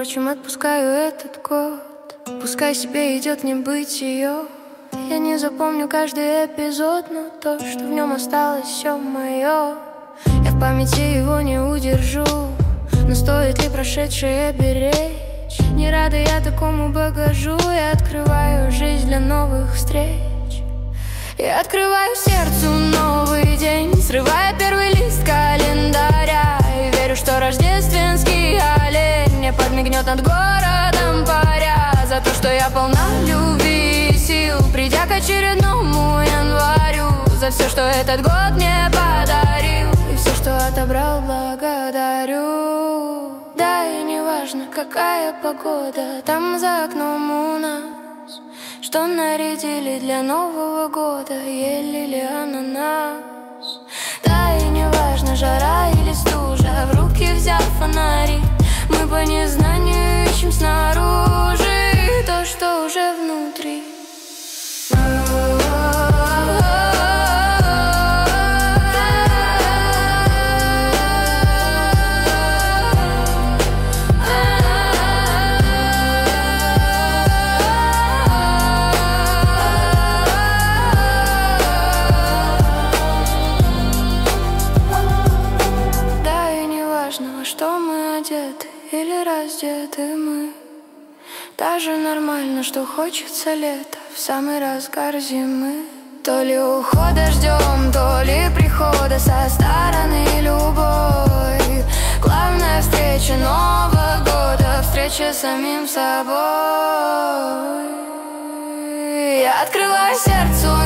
Впрочем, отпускаю этот год, пускай себе идет небытие. Я не запомню каждый эпизод, но то, что в нем осталось, все мое. Я в памяти его не удержу, но стоит ли прошедшее беречь? Не рада я такому багажу, я открываю жизнь для новых встреч. Я открываю сердцу новый день, срывая первый лист календаря, и верю, что рождественский олень мне подмигнет над городом паря за то, что я полна любви и сил, придя к очередному январю, за все, что этот год мне подарил, и все, что отобрал, благодарю. Да, и не важно, какая погода там за окном у нас, что нарядили для Нового года, ели ли ананас. Да, и не важно, жара или стужа, в руки взяв фонари, мы по незнанию ищем снаружи то, что уже внутри. Что мы одеты или раздеты мы, даже нормально, что хочется лета в самый разгар зимы. То ли ухода ждем, то ли прихода со стороны любой. Главная встреча Нового года, встреча с самим собой. Я открываю сердцу